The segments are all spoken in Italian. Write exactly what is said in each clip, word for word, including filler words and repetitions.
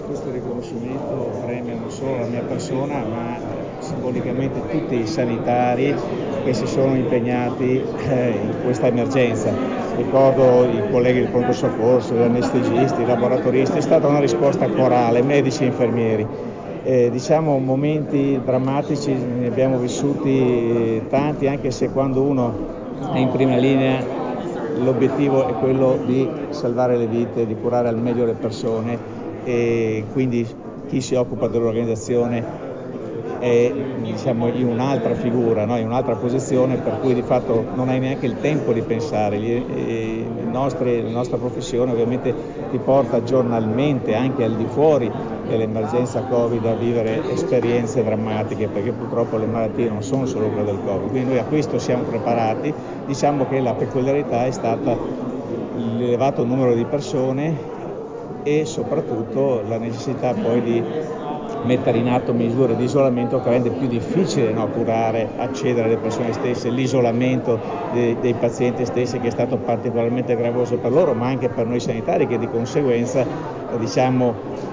questo riconoscimento premia non solo la mia persona, ma simbolicamente tutti i sanitari che si sono impegnati eh, in questa emergenza. Ricordo i colleghi del pronto soccorso, gli anestesisti, i laboratoristi, è stata una risposta corale, medici e infermieri. Eh, diciamo momenti drammatici ne abbiamo vissuti tanti, anche se quando uno è in prima linea l'obiettivo è quello di salvare le vite, di curare al meglio le persone, e quindi chi si occupa dell'organizzazione è, diciamo, in un'altra figura, no? In un'altra posizione, per cui di fatto non hai neanche il tempo di pensare. Gli, eh, i nostri, la nostra professione ovviamente ti porta giornalmente, anche al di fuori dell'emergenza Covid, a vivere esperienze drammatiche, perché purtroppo le malattie non sono solo quelle del Covid, quindi noi a questo siamo preparati. Diciamo che la peculiarità è stata l'elevato numero di persone e soprattutto la necessità poi di mettere in atto misure di isolamento che rende più difficile, no, curare, accedere alle persone stesse, l'isolamento dei, dei pazienti stessi, che è stato particolarmente gravoso per loro, ma anche per noi sanitari, che di conseguenza eh, diciamo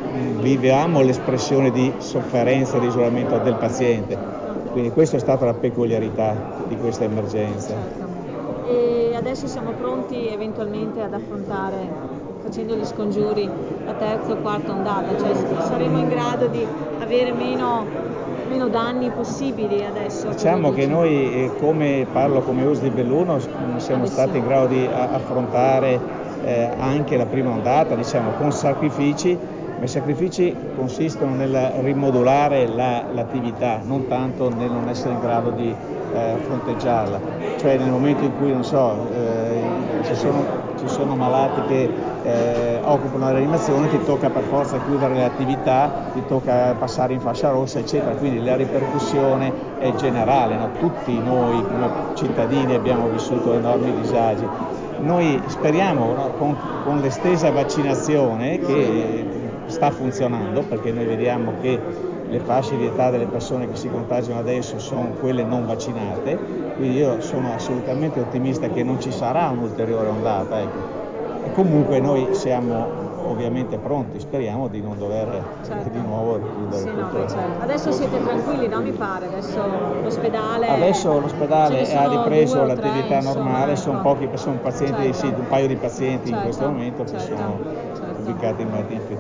viviamo l'espressione di sofferenza, di isolamento del paziente. Quindi questa è stata la peculiarità di questa emergenza. Certo. E adesso siamo pronti eventualmente ad affrontare, facendo gli scongiuri, la terza o quarta ondata, cioè saremo in grado di avere meno, meno danni possibili adesso? Diciamo che noi, eh, come parlo come U S L di Belluno, siamo Adesso. stati in grado di a- affrontare eh, anche la prima ondata, diciamo, con sacrifici, ma i sacrifici consistono nel rimodulare la, l'attività, non tanto nel non essere in grado di eh, fronteggiarla. Cioè nel momento in cui, non so, eh, ci, sono, ci sono malati che eh, occupano la rianimazione, ti tocca per forza chiudere le attività, ti tocca passare in fascia rossa, eccetera. Quindi la ripercussione è generale, no? Tutti noi come cittadini abbiamo vissuto enormi disagi. Noi speriamo, no, con, con l'estesa vaccinazione che sta funzionando, perché noi vediamo che le fasce di età delle persone che si contagiano adesso sono quelle non vaccinate, quindi io sono assolutamente ottimista che non ci sarà un'ulteriore ondata, ecco. E comunque noi siamo ovviamente pronti, speriamo di non dover certo. di nuovo chiudere sì, tutto. No, beh, certo. Adesso siete tranquilli, no? Mi pare, adesso l'ospedale Adesso l'ospedale ha ripreso due l'attività tre, normale, insomma, sono ecco. pochi, sono pazienti, certo. sì, un paio di pazienti certo. in questo momento che certo. sono certo. ubicati in malattie infettive.